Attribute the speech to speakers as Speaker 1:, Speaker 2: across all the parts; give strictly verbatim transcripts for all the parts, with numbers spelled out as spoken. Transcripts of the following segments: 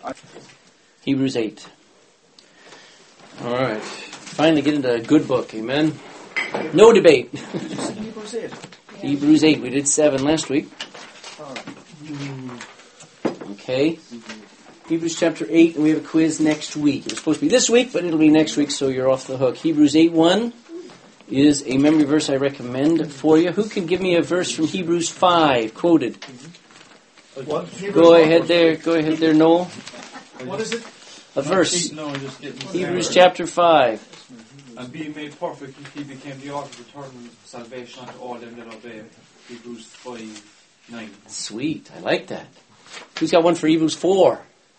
Speaker 1: Hebrews eight. All right. Finally get into a good book. Amen. No debate.
Speaker 2: Hebrews eight.
Speaker 1: Hebrews eight. We did seven last week. Okay. Hebrews chapter eight, and we have a quiz next week. It was supposed to be this week, but it'll be next week, so you're off the hook. Hebrews eight one is a memory verse I recommend for you. Who can give me a verse from Hebrews five, quoted?
Speaker 2: What?
Speaker 1: Go ahead there. Go ahead there, Noel.
Speaker 2: What is it?
Speaker 1: A verse.
Speaker 3: No, I'm just getting
Speaker 1: Hebrews chapter five.
Speaker 3: And being made perfect, he became the author of eternal salvation unto all them that obey. Hebrews five nine.
Speaker 1: Sweet. I like that. Who's got one for Hebrews four?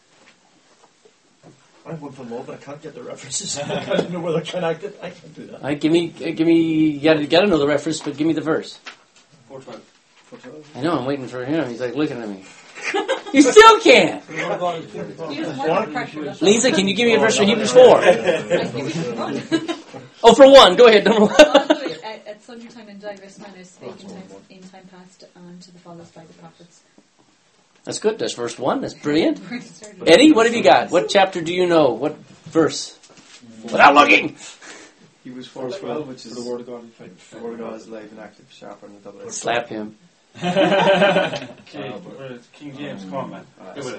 Speaker 2: I have one for Mo, but I can't get the references. I don't know whether they're connected. I can't do that.
Speaker 1: All right, give me, uh, give me. You got to, got to know the reference, but give me the verse.
Speaker 3: four twelve.
Speaker 2: four twelve?
Speaker 1: I know. I'm waiting for him. He's like looking at me. You still can't.
Speaker 4: You just want the pressure. that's all.
Speaker 1: Lisa, can you give me a verse from Hebrews four?
Speaker 4: I give you one.
Speaker 1: Oh, for one. Go ahead. Number one.
Speaker 4: Also, at, at sundry time and diverse manners spake in time, in time past and to the fathers by the prophets.
Speaker 1: That's good. That's verse one. That's brilliant. Eddie, what have you got? What chapter do you know? What verse? Without looking.
Speaker 5: Hebrews four twelve, which is the word of God. The word of God is alive and active, sharper than a double-edged sword.
Speaker 1: Slap him.
Speaker 3: Okay, well, it's King James, come on, man.
Speaker 5: Ah,
Speaker 3: Get with it.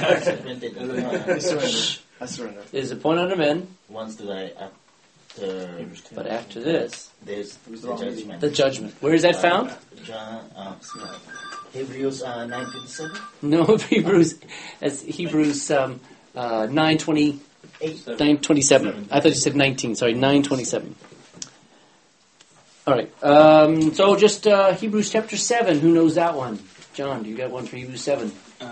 Speaker 5: I surrender. I surrender.
Speaker 1: There's a point on the men,
Speaker 6: Once the way after
Speaker 1: but after this,
Speaker 6: there's the judgment.
Speaker 1: the judgment. Where is that found?
Speaker 6: John, uh, Hebrews uh, nine twenty-seven.
Speaker 1: No, Hebrews. That's Hebrews um, uh, nine twenty.
Speaker 6: Eight.
Speaker 1: nine twenty-seven. I thought you said nineteen. Sorry, nine twenty-seven. All right. Um, so just uh, Hebrews chapter seven. Who knows that one? John, do you got one for Hebrews seven?
Speaker 7: Um,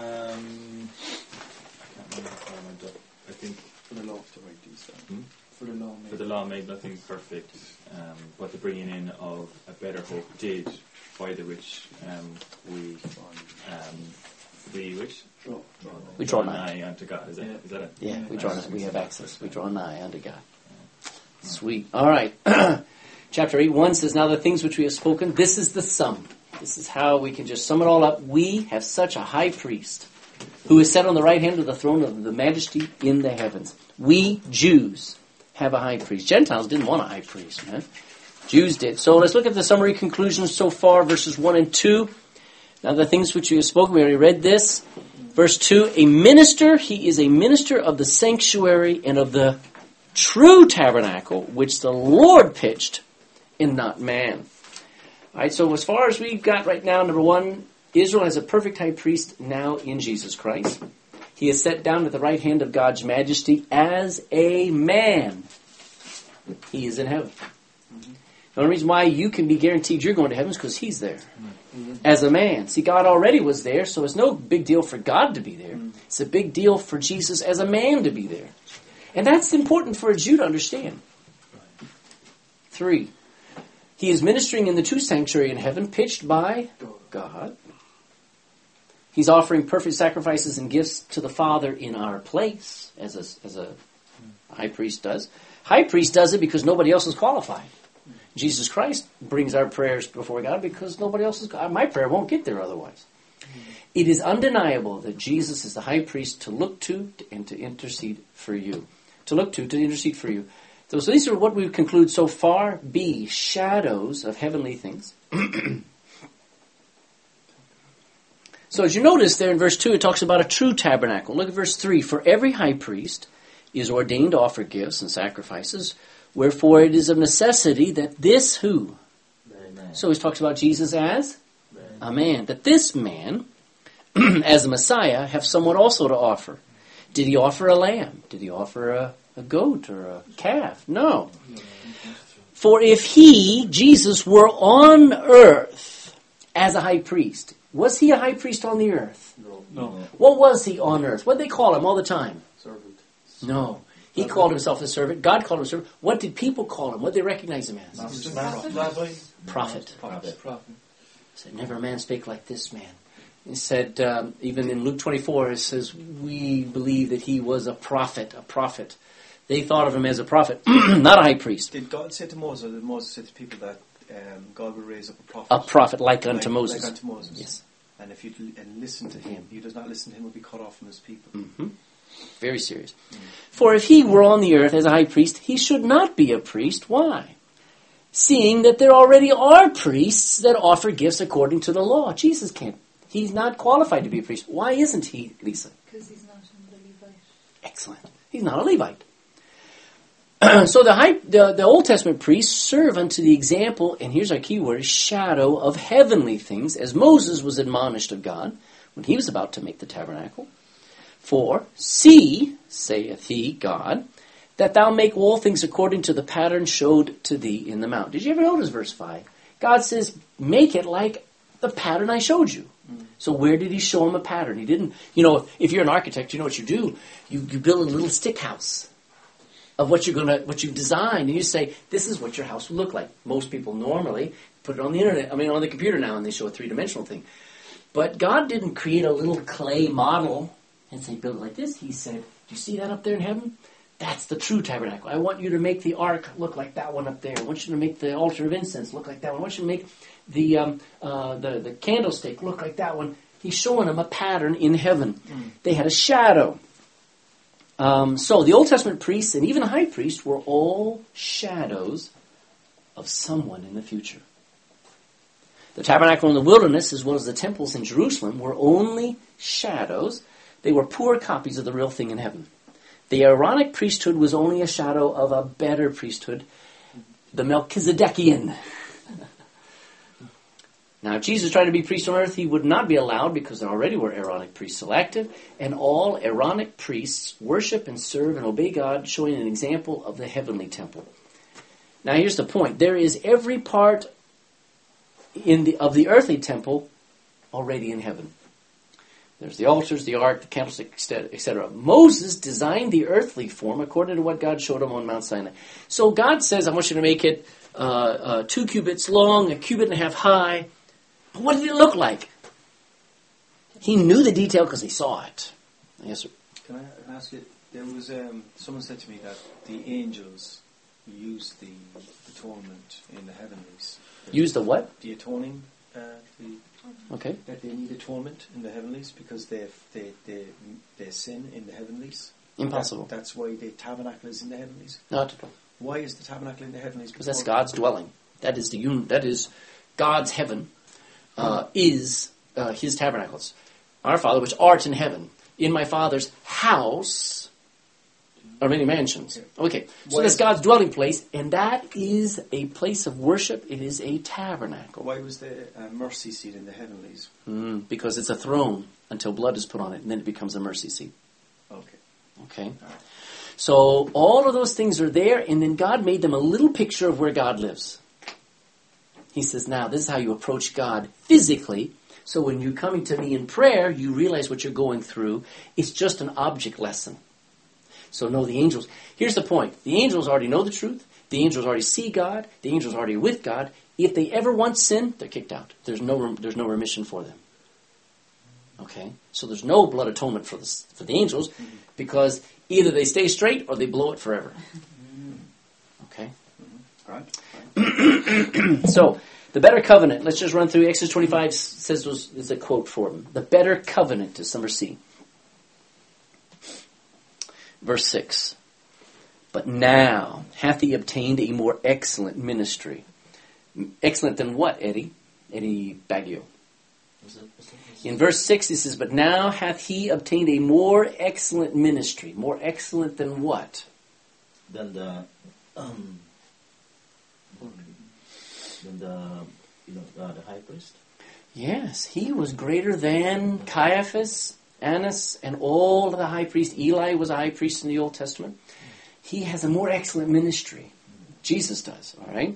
Speaker 7: I can't remember how I went up. I think
Speaker 5: For the law to write these down.
Speaker 7: Hmm?
Speaker 5: For the law made.
Speaker 7: for the law made nothing perfect, um, but the bringing in of a better hope did, by the which um, we um, we which
Speaker 5: Draw. Draw.
Speaker 1: We draw nigh.
Speaker 7: nigh unto God. Is that, is that it?
Speaker 1: Yeah, we draw. We have access. We draw nigh unto God. Sweet. All right. Chapter eight one says, "Now the things which we have spoken, this is the sum." This is how we can just sum it all up. We have such a high priest who is set on the right hand of the throne of the majesty in the heavens. We Jews have a high priest. Gentiles didn't want a high priest, man. Jews did. So let's look at the summary conclusions so far, verses one and two. Now the things which we have spoken, we already read this. Verse two, a minister, he is a minister of the sanctuary and of the true tabernacle, which the Lord pitched, and not man. All right, so as far as we've got right now, number one, Israel has a perfect high priest now in Jesus Christ. He is set down at the right hand of God's majesty as a man. He is in heaven. The only reason why you can be guaranteed you're going to heaven is because he's there. As a man. See, God already was there, so it's no big deal for God to be there. It's a big deal for Jesus as a man to be there. And that's important for a Jew to understand. Three, he is ministering in the true sanctuary in heaven, pitched by God. He's offering perfect sacrifices and gifts to the Father in our place, as a, as a high priest does. High priest does it because nobody else is qualified. Jesus Christ brings our prayers before God because nobody else is. My prayer won't get there otherwise. It is undeniable that Jesus is the high priest to look to and to intercede for you. To look to, to intercede for you. So, so these are what we conclude so far. B, shadows of heavenly things. So as you notice there in verse two, it talks about a true tabernacle. Look at verse three. For every high priest is ordained to offer gifts and sacrifices, wherefore it is of necessity that this who?
Speaker 6: Amen.
Speaker 1: So he talks about Jesus as a man. That this man, as the Messiah, have somewhat also to offer. Did he offer a lamb? Did he offer a, a goat or a calf? No. For if he, Jesus, were on earth as a high priest, was he a high priest on the earth?
Speaker 5: No.
Speaker 1: What was he on earth? What did they call him all the time?
Speaker 5: Servant.
Speaker 1: No. He called himself a servant. God called him a servant. What did people call him? What did they recognize him as?
Speaker 5: Master.
Speaker 2: Rabbi.
Speaker 1: Prophet.
Speaker 5: Prophet. Prophet.
Speaker 1: He said, never a man spake like this man. He said, um, even in Luke twenty-four, it says, we believe that he was a prophet, a prophet. They thought of him as a prophet, not a high priest.
Speaker 5: Did God say to Moses, or did Moses say to people that um, God will raise up a prophet?
Speaker 1: A prophet like unto
Speaker 5: like,
Speaker 1: Moses.
Speaker 5: Like unto Moses.
Speaker 1: Yes.
Speaker 5: And if you and listen to him, he does not listen to him, will be cut off from his people.
Speaker 1: Mm-hmm. Very serious. For if he were on the earth as a high priest, he should not be a priest. Why? Seeing that there already are priests that offer gifts according to the law. Jesus can't. He's not qualified to be a priest. Why isn't he, Lisa?
Speaker 4: Because he's not a Levite.
Speaker 1: Excellent. He's not a Levite. So the, high, the the Old Testament priests serve unto the example, and here's our key word, shadow of heavenly things, as Moses was admonished of God when he was about to make the tabernacle. For, see, saith he, God, that thou make all things according to the pattern showed to thee in the mount. Did you ever notice verse five? God says, make it like the pattern I showed you. Mm. So where did he show him a pattern? He didn't, you know, if you're an architect, you know what you do. You, you build a little stick house of what you're gonna, what you've designed, and you say, this is what your house would look like. Most people normally put it on the internet, I mean on the computer now, and they show a three-dimensional thing. But God didn't create a little clay model and say, build it like this. He said, do you see that up there in heaven? That's the true tabernacle. I want you to make the ark look like that one up there. I want you to make the altar of incense look like that one. I want you to make the um, uh, the, the candlestick look like that one. He's showing them a pattern in heaven. Mm. They had a shadow. Um, so the Old Testament priests and even the high priest were all shadows of someone in the future. The tabernacle in the wilderness, as well as the temples in Jerusalem, were only shadows. They were poor copies of the real thing in heaven. The Aaronic priesthood was only a shadow of a better priesthood, the Melchizedekian. Now, if Jesus tried to be priest on earth, he would not be allowed because there already were Aaronic priests selected, and all Aaronic priests worship and serve and obey God, showing an example of the heavenly temple. Now, here's the point. There is every part in the of the earthly temple already in heaven. There's the altars, the ark, the candlestick, et cetera. Moses designed the earthly form according to what God showed him on Mount Sinai. So God says, I want you to make it uh, uh, two cubits long, a cubit and a half high. But what did it look like? He knew the detail because he saw it. Yes, sir.
Speaker 2: Can I ask you, there was, um, someone said to me that the angels used the atonement in the heavenlies.
Speaker 1: Use the what?
Speaker 2: The atoning, uh, the...
Speaker 1: Okay.
Speaker 2: That they need atonement in the heavenlies because they they they they sin in the heavenlies.
Speaker 1: Impossible.
Speaker 2: That, that's why the tabernacle is in the heavenlies.
Speaker 1: Not at all.
Speaker 2: Why is the tabernacle in the heavenlies?
Speaker 1: Because that's God's dwelling. That is the un- that is God's heaven. Uh, is uh, His tabernacles. Our Father, which art in heaven, in my Father's house are many mansions. Okay, so
Speaker 2: Why
Speaker 1: that's God's dwelling place, and that is a place of worship. It is a tabernacle.
Speaker 2: Why was the uh, mercy seat in the heavenlies?
Speaker 1: Mm, because it's a throne until blood is put on it, and then it becomes a mercy seat.
Speaker 2: Okay.
Speaker 1: Okay. Right. So all of those things are there, and then God made them a little picture of where God lives. He says, now, this is how you approach God physically. So when you're coming to me in prayer, you realize what you're going through. It's just an object lesson. So no, the angels, here's the point. The angels already know the truth. The angels already see God. The angels are already with God. If they ever once sin, they're kicked out. There's no there's no remission for them. Okay? So there's no blood atonement for the, for the angels because either they stay straight or they blow it forever. Okay? Right. So, the better covenant. Let's just run through. Exodus twenty-five says was, is a quote for them. The better covenant is number C. Verse six. But now hath he obtained a more excellent ministry. Excellent than what, Eddie? Eddie Baggio. In verse six he says, but now hath he obtained a more excellent ministry. More excellent than what?
Speaker 6: Than the um, than the you know uh, the high priest.
Speaker 1: Yes, he was greater than Caiaphas, Annas, and all of the high priests. Eli was a high priest in the Old Testament. He has a more excellent ministry. Jesus does, all right?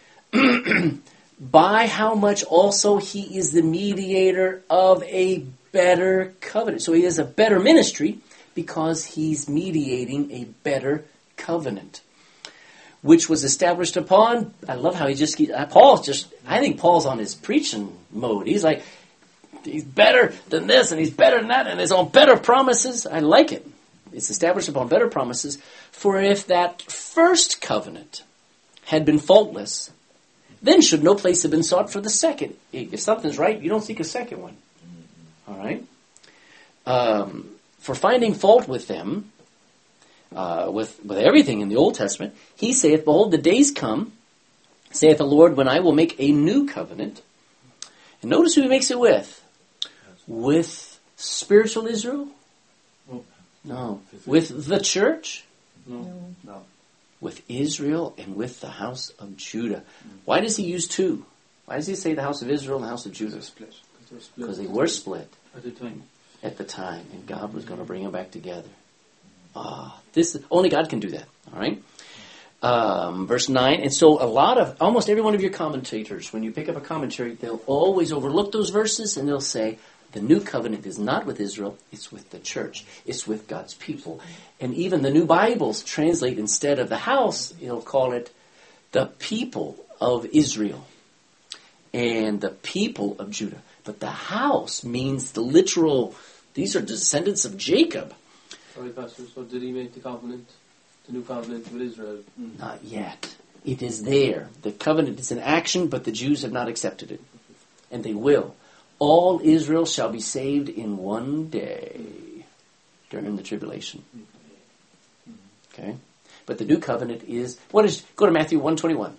Speaker 1: By how much also he is the mediator of a better covenant. So he has a better ministry because he's mediating a better covenant, which was established upon, I love how he just, Paul's just, I think Paul's on his preaching mode. He's like, he's better than this, and he's better than that, and he's on better promises. I like it. It's established upon better promises. For if that first covenant had been faultless, then should no place have been sought for the second. If something's right, you don't seek a second one. All right? Um, for finding fault with them, uh, with, with everything in the Old Testament, he saith, behold, the days come, saith the Lord, when I will make a new covenant. And notice who he makes it with. With spiritual Israel? No. With the church?
Speaker 3: No.
Speaker 2: No.
Speaker 1: With Israel and with the house of Judah. Why does he use two? Why does he say the house of Israel and the house of Judah?
Speaker 2: Split.
Speaker 1: Because they were split
Speaker 3: At the time.
Speaker 1: at the time, and God was going to bring them back together. Ah, this only God can do that. All right. Um, verse nine, and so a lot of almost every one of your commentators, when you pick up a commentary, they'll always overlook those verses and they'll say the new covenant is not with Israel; it's with the church. It's with God's people. And even the New Bibles translate instead of the house, it'll call it the people of Israel and the people of Judah. But the house means the literal. These are descendants of Jacob.
Speaker 8: Sorry, Pastor, so did he make the covenant, the new covenant with Israel?
Speaker 1: Not yet. It is there. The covenant is in action, but the Jews have not accepted it. And they will. All Israel shall be saved in one day during the tribulation. Okay? But the new covenant is, what is, go to Matthew one twenty-one.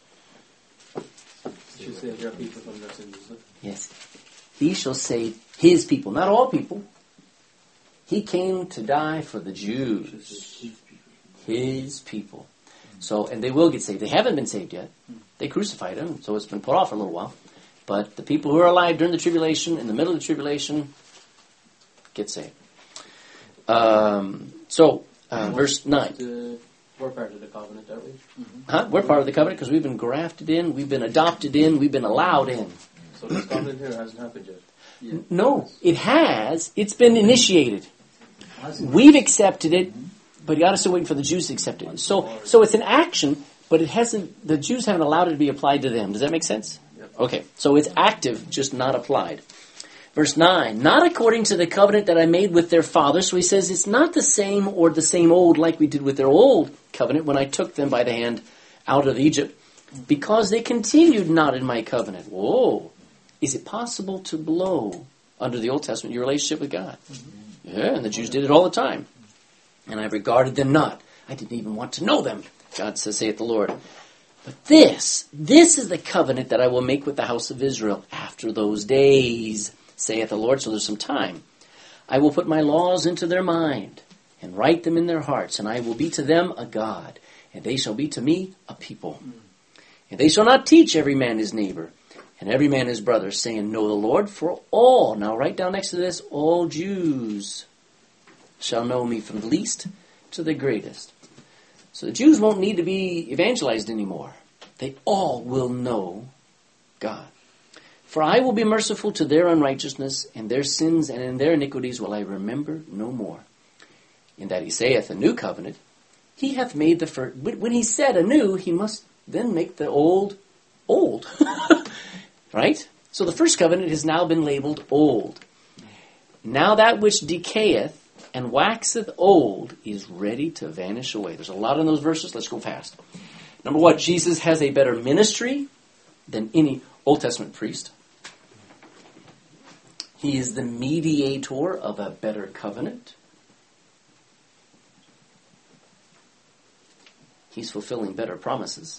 Speaker 8: You should save your people from their sins, isn't it?
Speaker 1: Yes. He shall save his people, not all people. He came to die for the Jews. His people. So, and they will get saved. They haven't been saved yet. They crucified him, so it's been put off for a little while. But the people who are alive during the tribulation, in the middle of the tribulation, get saved. Um, so, uh, verse nine.
Speaker 8: The, we're part of the covenant, aren't we?
Speaker 1: Huh? We're part of the covenant because we've been grafted in, we've been adopted in, we've been allowed in.
Speaker 8: So this covenant here hasn't happened yet.
Speaker 2: Yeah.
Speaker 1: No, it has. It's been initiated. We've accepted it, but you got to still waiting for the Jews to accept it. So, so it's an action, but it hasn't. The Jews haven't allowed it to be applied to them. Does that make sense? Okay, so it's active, just not applied. Verse nine, not according to the covenant that I made with their fathers. So he says it's not the same or the same old like we did with their old covenant when I took them by the hand out of Egypt, because they continued not in my covenant. Whoa. Is it possible to blow under the Old Testament your relationship with God? Mm-hmm. Yeah, and the Jews did it all the time. And I regarded them not. I didn't even want to know them. God says, saith the Lord. But this, this is the covenant that I will make with the house of Israel after those days, saith the Lord. So there's some time. I will put my laws into their mind and write them in their hearts, and I will be to them a God, and they shall be to me a people. And they shall not teach every man his neighbor, and every man his brother, saying, know the Lord, for all, now right down next to this, all Jews shall know me from the least to the greatest. So the Jews won't need to be evangelized anymore. They all will know God. For I will be merciful to their unrighteousness, and their sins and in their iniquities will I remember no more. In that he saith, a new covenant, he hath made the first. When he said anew, he must then make the old old. Right? So the first covenant has now been labeled old. Now that which decayeth and waxeth old is ready to vanish away. There's a lot in those verses. Let's go fast. Number one, Jesus has a better ministry than any Old Testament priest. He is the mediator of a better covenant. He's fulfilling better promises.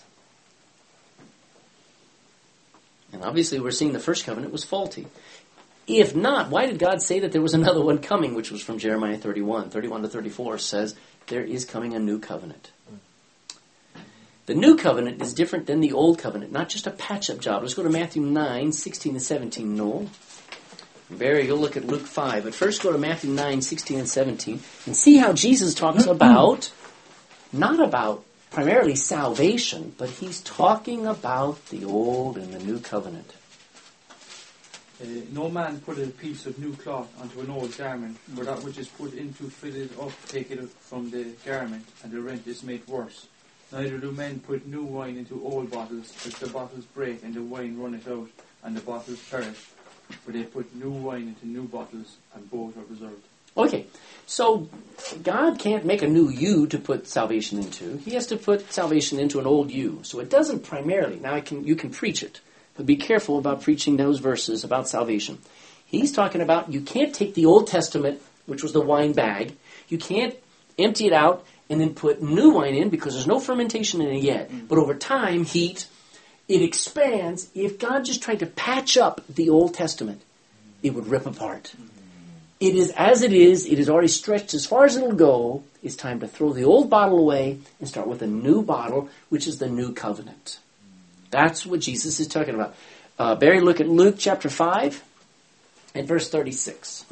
Speaker 1: And obviously we're seeing the first covenant was faulty. If not, why did God say that there was another one coming, which was from Jeremiah thirty-one? thirty-one to thirty-four says, there is coming a new covenant. The new covenant is different than the old covenant, not just a patch-up job. Let's go to Matthew nine, sixteen and seventeen, Noel. Barry, you'll look at Luke five. But first go to Matthew nine, sixteen and seventeen, and see how Jesus talks about, not about primarily salvation, but he's talking about the old and the new covenant.
Speaker 3: Uh, no man put a piece of new cloth onto an old garment, for that which is put into fill it up, take it from the garment, and the rent is made worse. Neither do men put new wine into old bottles, lest the bottles break, and the wine runneth out, and the bottles perish. For they put new wine into new bottles, and both are preserved.
Speaker 1: Okay, so God can't make a new you to put salvation into. He has to put salvation into an old you. So it doesn't primarily. Now I can you can preach it, but be careful about preaching those verses about salvation. He's talking about you can't take the Old Testament which was the wine bag. You can't empty it out and then put new wine in because there's no fermentation in it yet. Mm. But over time, heat, it expands. If God just tried to patch up the Old Testament, it would rip apart. Mm. It is as it is. It is already stretched as far as it'll go. It's time to throw the old bottle away and start with a new bottle, which is the new covenant. That's what Jesus is talking about. Uh, Barry, look at Luke chapter five and verse thirty-six.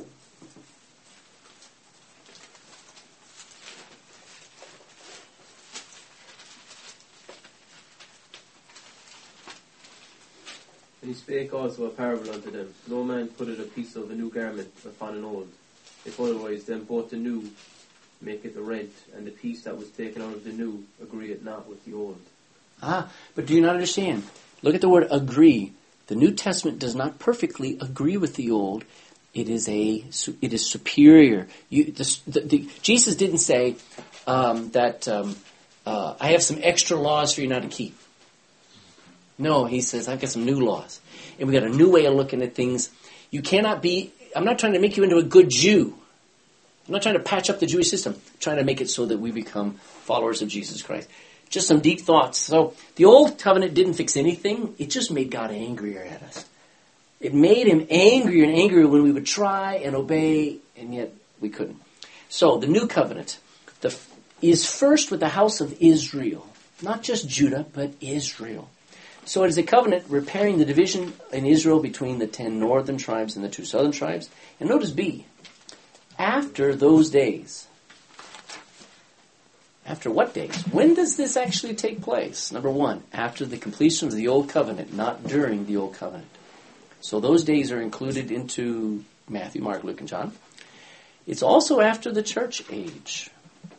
Speaker 8: And he spake also a parable unto them. No man putteth a piece of a new garment upon an old. If otherwise, then both the new make it the rent, and the piece that was taken out of the new agreeth not with the old.
Speaker 1: Ah, but do you not understand? Look at the word agree. The New Testament does not perfectly agree with the Old. It is a it is superior. You, the, the, the, Jesus didn't say um, that um, uh, I have some extra laws for you not to keep. No, he says I've got some new laws, and we got a new way of looking at things. You cannot be. I'm not trying to make you into a good Jew. I'm not trying to patch up the Jewish system. I'm trying to make it so that we become followers of Jesus Christ. Just some deep thoughts. So the Old Covenant didn't fix anything. It just made God angrier at us. It made him angrier and angrier when we would try and obey, and yet we couldn't. So the New Covenant the, is first with the house of Israel. Not just Judah, but Israel. So it is a covenant repairing the division in Israel between the ten northern tribes and the two southern tribes. And notice B. After those days. After what days? When does this actually take place? Number one, after the completion of the Old Covenant, not during the Old Covenant. So those days are included into Matthew, Mark, Luke, and John. It's also after the church age.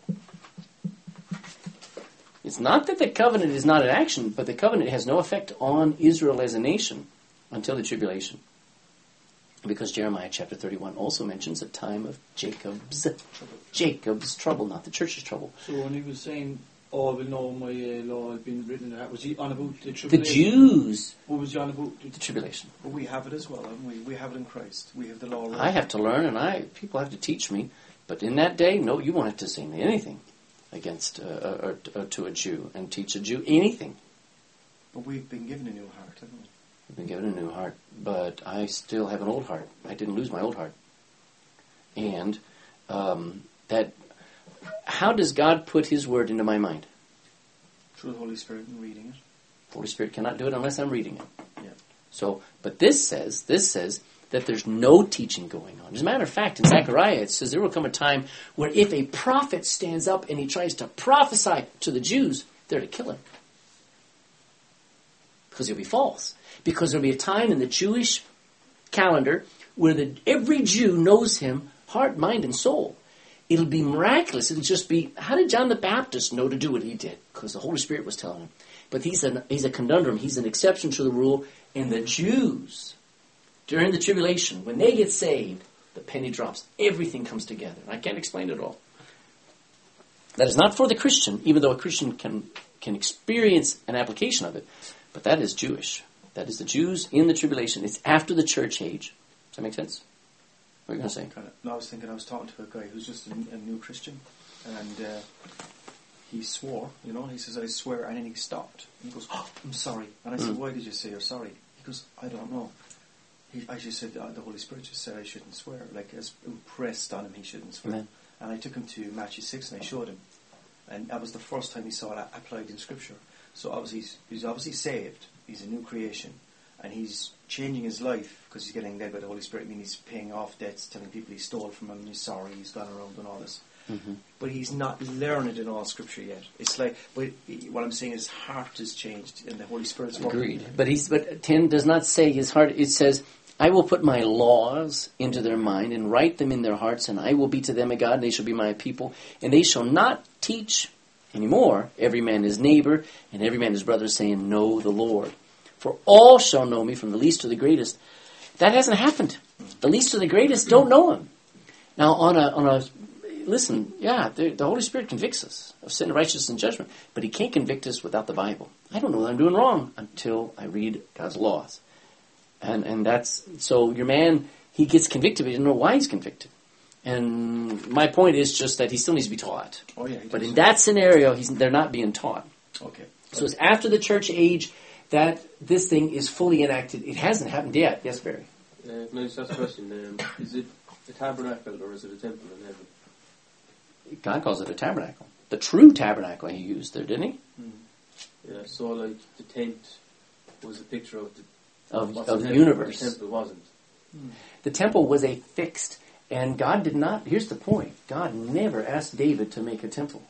Speaker 1: It's not that the covenant is not in action, but the covenant has no effect on Israel as a nation until the tribulation. Because Jeremiah chapter thirty-one also mentions a time of Jacob's trouble. Jacob's trouble, not the church's trouble.
Speaker 3: So when he was saying, "Oh, I will know my uh, law had been written," that was he on about the tribulation?
Speaker 1: The Jews.
Speaker 3: What was he on about?
Speaker 1: The tribulation.
Speaker 2: But we have it as well, haven't we? We have it in Christ. We have the law. Right.
Speaker 1: I have to learn, and I people have to teach me. But in that day, no, you won't have to say anything against uh, or, or to a Jew and teach a Jew anything.
Speaker 2: But we've been given a new heart, haven't we?
Speaker 1: I've been given a new heart, but I still have an old heart. I didn't lose my old heart. And um, that, how does God put his word into my mind?
Speaker 2: Through the Holy Spirit and reading it.
Speaker 1: The Holy Spirit cannot do it unless I'm reading it.
Speaker 2: Yeah.
Speaker 1: So, but this says, this says that there's no teaching going on. As a matter of fact, in Zechariah it says there will come a time where if a prophet stands up and he tries to prophesy to the Jews, they're to kill him. Because he'll be false. Because there'll be a time in the Jewish calendar where the, every Jew knows him, heart, mind, and soul. It'll be miraculous. It'll just be, how did John the Baptist know to do what he did? Because the Holy Spirit was telling him. But he's, an, he's a conundrum. He's an exception to the rule. And the Jews, during the tribulation, when they get saved, the penny drops. Everything comes together. I can't explain it all. That is not for the Christian, even though a Christian can, can experience an application of it. But that is Jewish. That is the Jews in the tribulation. It's after the church age. Does that make sense? What are you going to say?
Speaker 2: Kind of, no, I was thinking I was talking to a guy who's just a, a new Christian, and uh, he swore, you know, he says, I swear, and then he stopped. And he goes, oh, I'm sorry. And I said,
Speaker 1: Mm.
Speaker 2: why did you say you're sorry? He goes, I don't know. He, I just said, uh, the Holy Spirit just said I shouldn't swear. Like, as impressed on him, he shouldn't swear.
Speaker 1: Amen.
Speaker 2: And I took him to Matthew six, and I showed him. And that was the first time he saw it applied in Scripture. So obviously, he's, he's obviously saved. He's a new creation. And he's changing his life because he's getting led by the Holy Spirit. I mean, he's paying off debts, telling people he stole from him, and he's sorry, he's gone around and all this.
Speaker 1: Mm-hmm.
Speaker 2: But he's not learned in all Scripture yet. It's like, but he, what I'm saying is, his heart has changed, and the Holy Spirit's working.
Speaker 1: Agreed. But he's but ten does not say his heart. It says, I will put my laws into their mind and write them in their hearts, and I will be to them a God, and they shall be my people. And they shall not teach anymore every man his neighbor and every man his brother, saying, know the Lord. For all shall know me, from the least to the greatest. That hasn't happened. The least to the greatest don't know him. Now, on a on a listen, yeah, the, the Holy Spirit convicts us of sin, righteousness, and judgment, but He can't convict us without the Bible. I don't know that I'm doing wrong until I read God's laws, and and that's so. Your man, he gets convicted, but he doesn't know why he's convicted. And my point is just that he still needs to be taught.
Speaker 2: Oh yeah. he
Speaker 1: But
Speaker 2: does.
Speaker 1: in that scenario, he's, they're not being taught.
Speaker 2: Okay.
Speaker 1: So it's after the church age that this thing is fully enacted. It hasn't happened yet. Yes, Barry?
Speaker 8: Uh, can I just ask a question? Um, is it a tabernacle or is it a temple in heaven?
Speaker 1: God calls it a tabernacle. The true tabernacle he used there, didn't he?
Speaker 2: Mm.
Speaker 8: Yeah, so like the tent was a picture of the
Speaker 1: Of,
Speaker 8: what's
Speaker 1: of
Speaker 8: in
Speaker 1: the
Speaker 8: heaven,
Speaker 1: universe.
Speaker 8: The temple wasn't.
Speaker 1: The temple was a fixed, and God did not, here's the point, God never asked David to make a temple.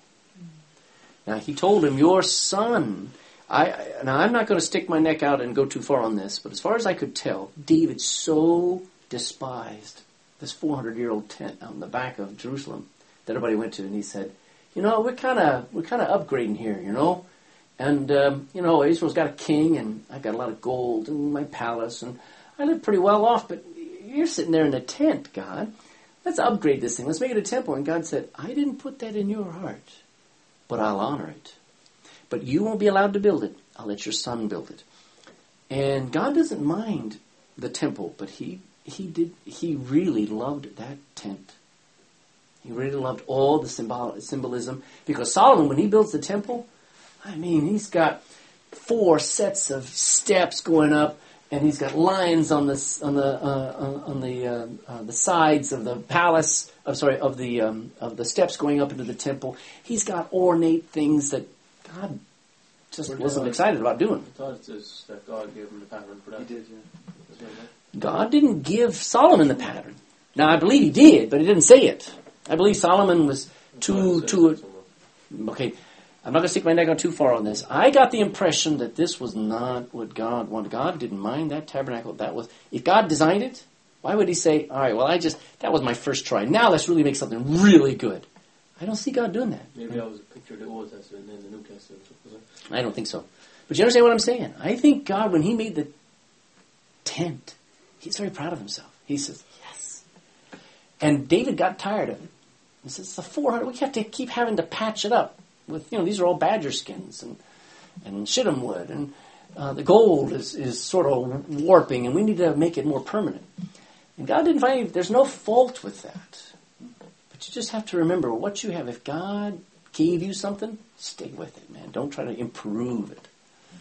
Speaker 1: Now, he told him, your son, I, I now I'm not going to stick my neck out and go too far on this, but as far as I could tell, David so despised this four hundred year old tent out in the back of Jerusalem that everybody went to, and he said, you know, we're kind of we're kind of upgrading here, you know, and um, you know, Israel's got a king, and I've got a lot of gold in my palace, and I live pretty well off, but you're sitting there in a tent, God. Let's upgrade this thing. Let's make it a temple. And God said, I didn't put that in your heart, but I'll honor it. But you won't be allowed to build it. I'll let your son build it. And God doesn't mind the temple, but he he did he really loved that tent. He really loved all the symbol, symbolism. Because Solomon, when he builds the temple, I mean, he's got four sets of steps going up, and he's got lines on the on the uh, on the uh, uh, the sides of the palace. I'm sorry, of the um, of the steps going up into the temple. He's got ornate things that God just
Speaker 8: Were
Speaker 1: wasn't
Speaker 8: they-
Speaker 1: excited about doing.
Speaker 8: I thought it says that God gave him the pattern for that.
Speaker 2: He did, yeah.
Speaker 8: That's right,
Speaker 1: God didn't give Solomon the pattern. Now I believe he did, but he didn't say it. I believe Solomon was
Speaker 8: I
Speaker 1: too
Speaker 8: thought it says
Speaker 1: too.
Speaker 8: that somewhere.
Speaker 1: Okay, I'm not going to stick my neck out too far on this. I got the impression that this was not what God wanted. God didn't mind that tabernacle. That was if God designed it. Why would He say, "All right, well, I just that was my first try. Now let's really make something really good"? I don't see God doing that.
Speaker 8: Maybe that was a picture of the Old Testament and then the New Testament. Was it?
Speaker 1: I don't think so. But you understand what I'm saying? I think God, when He made the tent, He's very proud of Himself. He says, "Yes." And David got tired of it. He says, "It's a four hundred. We have to keep having to patch it up with, you know, these are all badger skins and and shittim wood, and uh, the gold is is sort of warping, and we need to make it more permanent." And God didn't find any, there's no fault with that. But you just have to remember what you have. If God gave you something, stay with it, man. Don't try to improve it.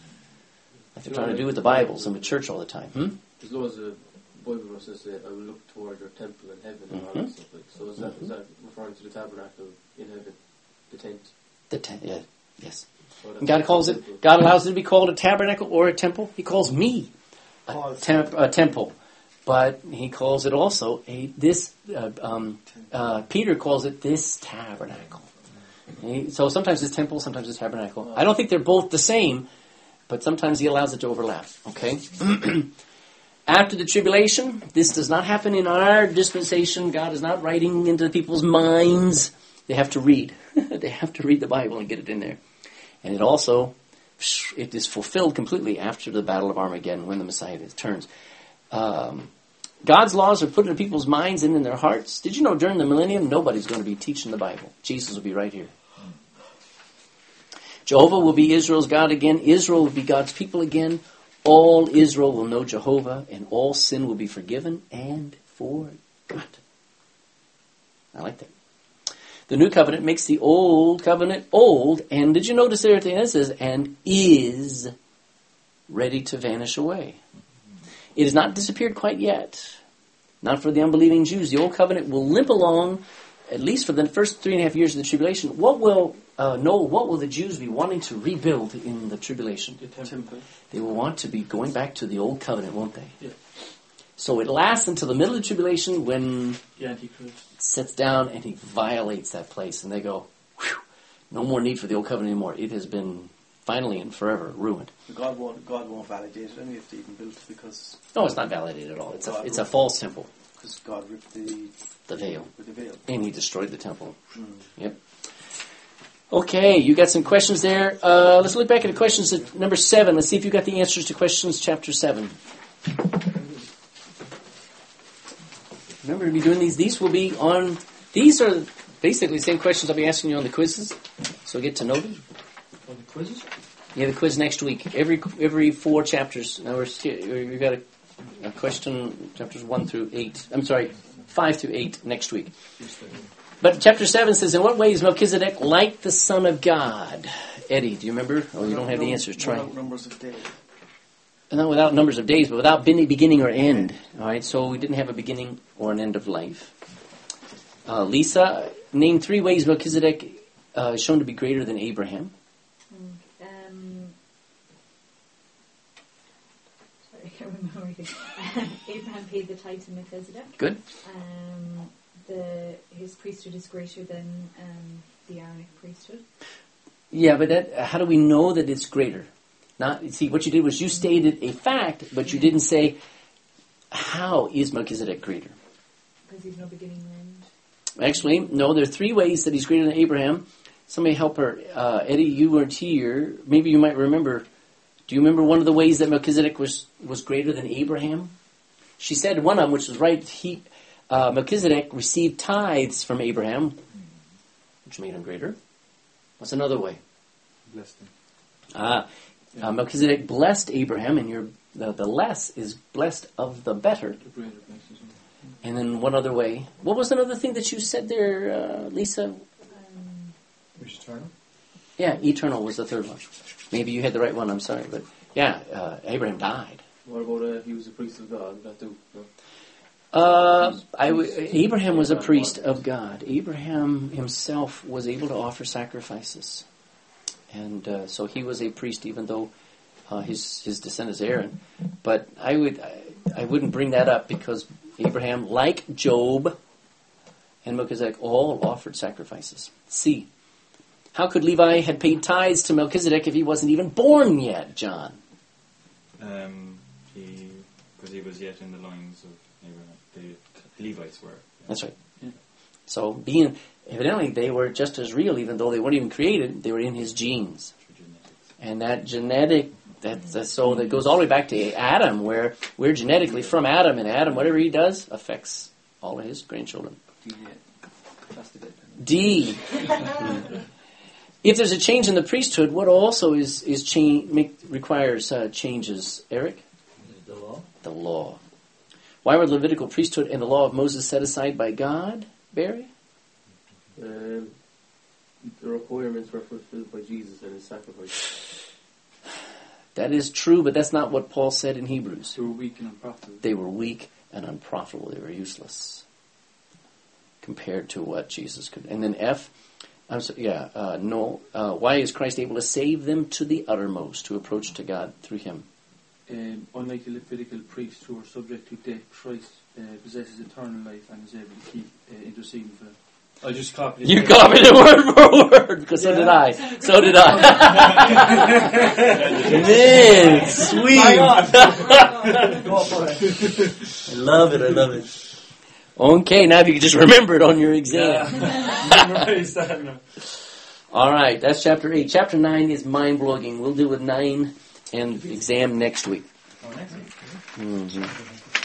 Speaker 1: Like they're trying to do with the Bibles and with church all the time. Hmm?
Speaker 8: There's loads of Bible verses that I will look toward your temple in heaven and all
Speaker 1: Mhm.
Speaker 8: that stuff. Like, so is that, is that referring to the tabernacle in heaven, the tent?
Speaker 1: The tent, yeah, yes.
Speaker 8: So that's
Speaker 1: And God calls
Speaker 8: temple.
Speaker 1: it, God allows it to be called a tabernacle or a temple. He calls me a,
Speaker 2: Oh,
Speaker 1: temp, a temple. But He calls it also a, this, uh, um, uh, Peter calls it this tabernacle. He- so sometimes it's temple, sometimes it's tabernacle. I don't think they're both the same, but sometimes He allows it to overlap, okay? After the tribulation, this does not happen in our dispensation. God is not writing into people's minds. They have to read. They have to read the Bible and get it in there. And it also, it is fulfilled completely after the Battle of Armageddon when the Messiah turns. Um, God's laws are put into people's minds and in their hearts. Did you know during the millennium, nobody's going to be teaching the Bible. Jesus will be right here. Jehovah will be Israel's God again. Israel will be God's people again. All Israel will know Jehovah, and all sin will be forgiven and forgotten. I like that. The new covenant makes the old covenant old, and did you notice there at the end it says, and is ready to vanish away. It has not disappeared quite yet. Not for the unbelieving Jews. The old covenant will limp along, at least for the first three and a half years of the tribulation. What will uh, no? What will the Jews be wanting to rebuild in the tribulation?
Speaker 3: The temple.
Speaker 1: They will want to be going back to the old covenant, won't they?
Speaker 3: Yeah.
Speaker 1: So it lasts until the middle of the tribulation when
Speaker 3: The Antichrist.
Speaker 1: it sits down and he violates that place, and they go, "Whew, no more need for the old covenant anymore. It has been finally and forever ruined."
Speaker 2: God won't, God won't validate it anyway if they even built it because
Speaker 1: No, it's not validated at all. It's a it's a false temple,
Speaker 2: because God ripped the,
Speaker 1: the veil,
Speaker 2: with the veil.
Speaker 1: and He destroyed the temple.
Speaker 2: Mm.
Speaker 1: Yep. Okay, you got some questions there. Uh, let's look back at the questions at number seven. Let's see if you got the answers to questions chapter seven. Remember to be doing these. These will be on. These are basically the same questions I'll be asking you on the quizzes, so get to know them.
Speaker 3: For the quizzes?
Speaker 1: Yeah, the quiz next week. Every every four chapters. Now we're sti- we've got a, a question chapters one through eight. I'm sorry, five through eight next week. But chapter seven says, in what way is Melchizedek like the Son of God? Eddie, do you remember? Oh, you don't have the answers. Try.
Speaker 2: Without numbers of days.
Speaker 1: Not without numbers of days, but without beginning or end. All right, so we didn't have a beginning or an end of life. Uh, Lisa, name three ways Melchizedek uh, is shown to be greater than Abraham.
Speaker 4: Um, sorry, I can't remember everything. Abraham paid the tithe to Melchizedek.
Speaker 1: Good.
Speaker 4: Um, the his priesthood is greater than um, the Aaronic priesthood.
Speaker 1: Yeah, but that, how do we know that it's greater? Not see, what you did was you stated a fact, but you didn't say how is Melchizedek greater.
Speaker 4: Because he's no beginning or end.
Speaker 1: Actually, no, there are three ways that he's greater than Abraham. Somebody help her. Uh, Eddie, you weren't here. Maybe you might remember. Do you remember one of the ways that Melchizedek was, was greater than Abraham? She said one of them, which was right. He, uh, Melchizedek received tithes from Abraham, which made him greater. What's another way?
Speaker 3: Blessed him.
Speaker 1: Ah, uh, Melchizedek blessed Abraham, and your the, the less is blessed of the better.
Speaker 3: The greater blessings.
Speaker 1: And then one other way. What was another thing that you said there, uh, Lisa?
Speaker 4: Um,
Speaker 5: Eternal.
Speaker 1: Yeah, eternal was the third one. Maybe you had the right one, I'm sorry. But yeah, uh, Abraham died.
Speaker 8: What about uh, he was a priest of God? That do? No?
Speaker 1: Uh, I w- Abraham was a priest of God. Abraham himself was able to offer sacrifices. And uh, so he was a priest, even though uh, his his descendant is Aaron. But I would I, I wouldn't bring that up because Abraham, like Job and Melchizedek, all offered sacrifices. C. How could Levi had paid tithes to Melchizedek if he wasn't even born yet, John?
Speaker 7: Um, he, because he was yet in the lines of Abraham. The Levites were. Yeah.
Speaker 1: That's right.
Speaker 3: Yeah.
Speaker 1: So being evidently they were just as real, even though they weren't even created. They were in his genes, and that genetic that so that goes all the way back to Adam, where we're genetically from Adam, and Adam, whatever he does, affects all of his grandchildren.
Speaker 2: That's the bit.
Speaker 1: D. If there's a change in the priesthood, what also is is change make, requires uh, changes? Eric,
Speaker 6: The law.
Speaker 1: the law. Why were the Levitical priesthood and the law of Moses set aside by God, Barry?
Speaker 8: Um, the requirements were fulfilled by Jesus and his sacrifice.
Speaker 1: That is true, but that's not what Paul said in Hebrews.
Speaker 3: They were weak and unprofitable.
Speaker 1: They were weak and unprofitable. They were useless compared to what Jesus could. And then F, I'm so, yeah, uh, no. Uh, why is Christ able to save them to the uttermost, to approach to God through him?
Speaker 3: Um, unlike the Levitical priests who are subject to death, Christ uh, possesses eternal life and is able to keep uh, interceding for them. I just copied it.
Speaker 1: You copied it word for word, because so did I. So did I. Man, sweet. I love it, I love it. Okay, now if you could just remember it on your exam.
Speaker 5: Yeah.
Speaker 1: All right, that's chapter eight. Chapter nine is mind-blowing. We'll deal with nine and exam next week.
Speaker 5: Oh, next week.
Speaker 1: Mm-hmm.